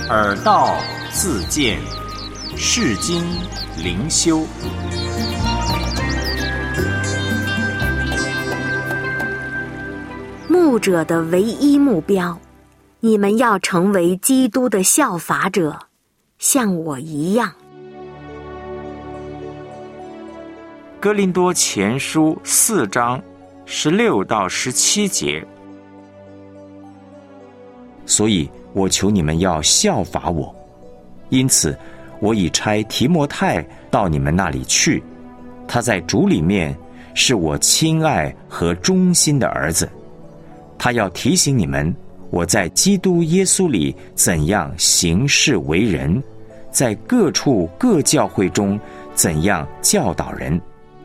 耳道自见，世经灵修。 牧者的唯一目标，你们要成为基督的效法者，像我一样。 哥林多前书4章16到17节。所以我求你们要效法我，因此我已差提摩太到你们那里去，他在主里面是我亲爱和忠心的儿子。他要提醒你们，我在基督耶稣里怎样行事为人，在各处各教会中怎样教导人。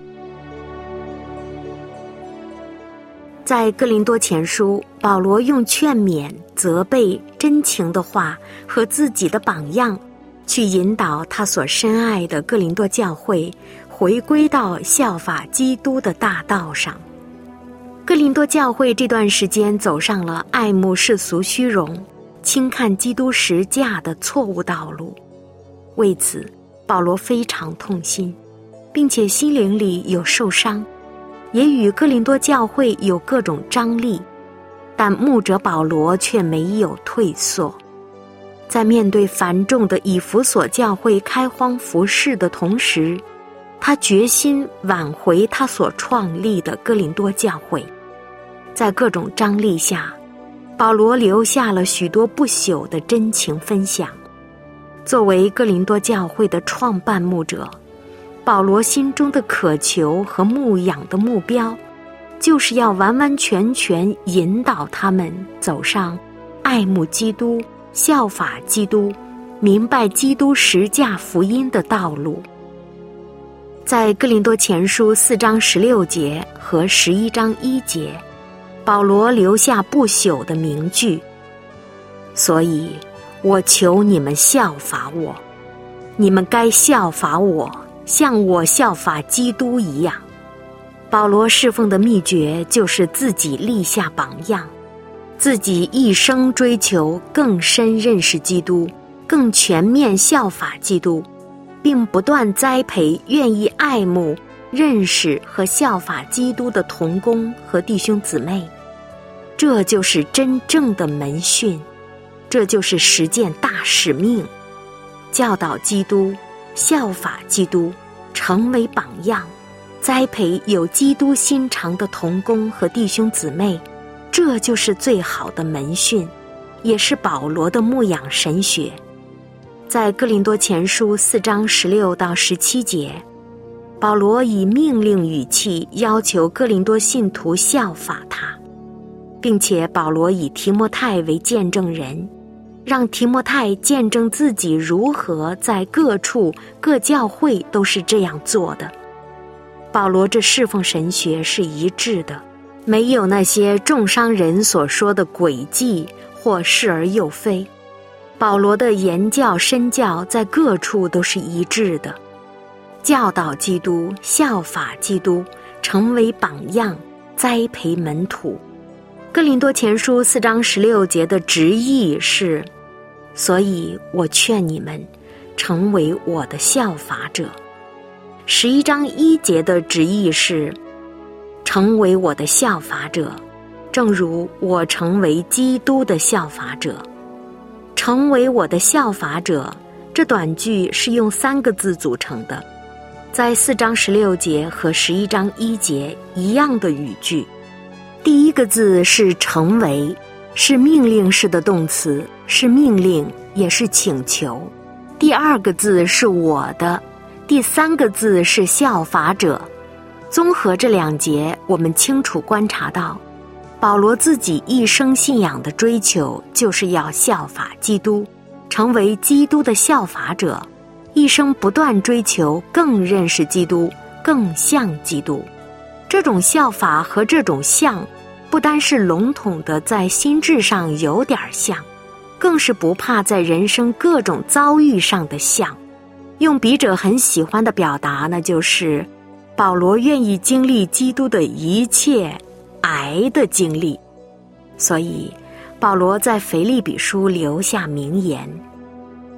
在哥林多前书，保罗用劝勉、责备、真情的话和自己的榜样，去引导他所深爱的哥林多教会回归到效法基督的大道上。哥林多教会这段时间走上了爱慕世俗虚荣、轻看基督十架的错误道路，为此保罗非常痛心，并且心灵里有受伤，也与哥林多教会有各种张力，但牧者保罗却没有退缩。在面对繁重的以弗所教会开荒服事的同时，他决心挽回他所创立的哥林多教会。在各种张力下，保罗留下了许多不朽的真情分享。作为哥林多教会的创办牧者，保罗心中的渴求和牧养的目标，就是要完完全全引导他们走上爱慕基督、效法基督、明白基督十架福音的道路。在哥林多前书4章16节和11章1节，保罗留下不朽的名句：所以我求你们效法我，你们该效法我，像我效法基督一样。保罗侍奉的秘诀就是自己立下榜样，自己一生追求更深认识基督，更全面效法基督，并不断栽培愿意爱慕、认识和效法基督的同工和弟兄姊妹。这就是真正的门训，这就是实践大使命，教导基督，效法基督，成为榜样，栽培有基督心肠的同工和弟兄姊妹，这就是最好的门训，也是保罗的牧养神学。在哥林多前书4章16到17节，保罗以命令语气要求哥林多信徒效法他，并且保罗以提摩太为见证人，让提摩太见证自己如何在各处各教会都是这样做的。保罗这侍奉神学是一致的，没有那些重商人所说的诡计或是而又非。保罗的言教身教在各处都是一致的，教导基督，效法基督，成为榜样，栽培门徒。哥林多前书4章16节的直译是：所以我劝你们成为我的效法者。11章1节的直译是：成为我的效法者，正如我成为基督的效法者。成为我的效法者，这短句是用3个字组成的，在4章16节和11章1节一样的语句。第一个字是成为，是命令式的动词，是命令，也是请求。第二个字是我的，第三个字是效法者。综合这2节，我们清楚观察到，保罗自己一生信仰的追求就是要效法基督，成为基督的效法者，一生不断追求更认识基督，更像基督。这种效法和这种像，不单是笼统的在心智上有点像，更是不怕在人生各种遭遇上的像。用笔者很喜欢的表达呢，就是保罗愿意经历基督的一切癌的经历。所以保罗在腓立比书留下名言：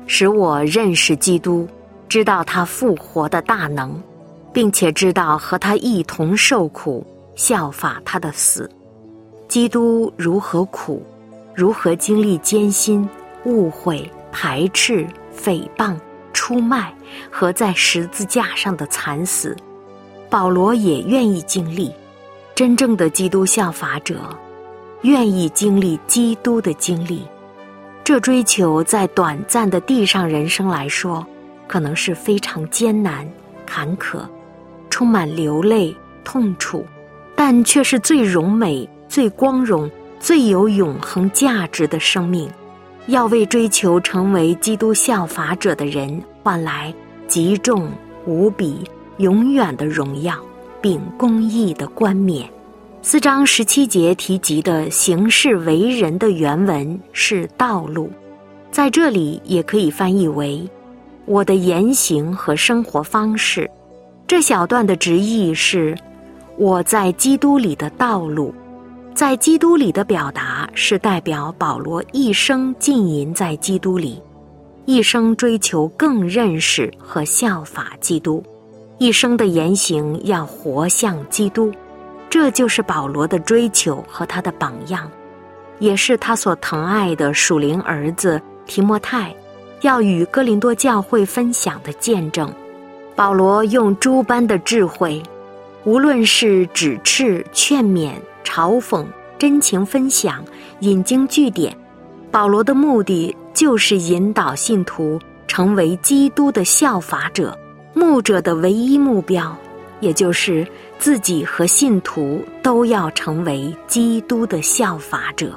使我认识基督，知道他复活的大能，并且知道和他一同受苦，效法他的死。基督如何苦，如何经历艰辛、误会、排斥、诽谤、出卖和在十字架上的惨死，保罗也愿意经历。真正的基督效法者愿意经历基督的经历，这追求在短暂的地上人生来说，可能是非常艰难、坎坷，充满流泪、痛楚，但却是最荣美、最光荣、最有永恒价值的生命。要为追求成为基督效法者的人换来极重无比、永远的荣耀，并公义的冠冕。4章17节提及的行事为人的原文是道路，在这里也可以翻译为我的言行和生活方式。这小段的直译是我在基督里的道路。在基督里的表达是代表保罗一生浸淫在基督里，一生追求更认识和效法基督，一生的言行要活像基督。这就是保罗的追求和他的榜样，也是他所疼爱的属灵儿子提摩太要与哥林多教会分享的见证。保罗用诸般的智慧，无论是指斥、劝勉、嘲讽、真情分享、引经据典，保罗的目的就是引导信徒成为基督的效法者。牧者的唯一目标，也就是自己和信徒都要成为基督的效法者。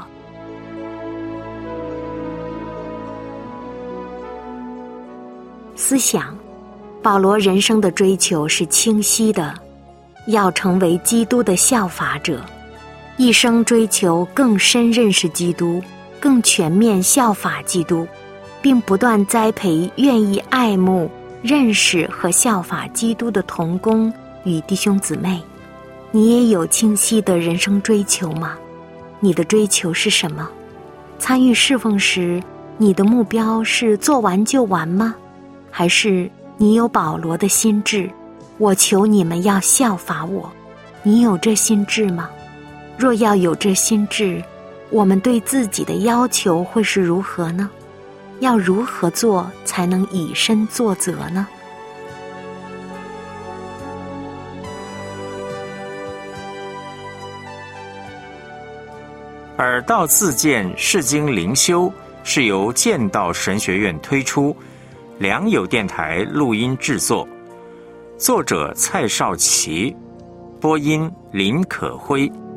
思想，保罗人生的追求是清晰的，要成为基督的效法者，一生追求更深认识基督，更全面效法基督，并不断栽培愿意爱慕、认识和效法基督的同工与弟兄姊妹。你也有清晰的人生追求吗？你的追求是什么？参与侍奉时，你的目标是做完就完吗？还是你有保罗的心志，我求你们要效法我？你有这心志吗？若要有这心志，我们对自己的要求会是如何呢？要如何做才能以身作则呢？ 耳道自荐释经灵修是由剑道神学院推出，良友电台录音制作，作者蔡少琪，播音林可辉。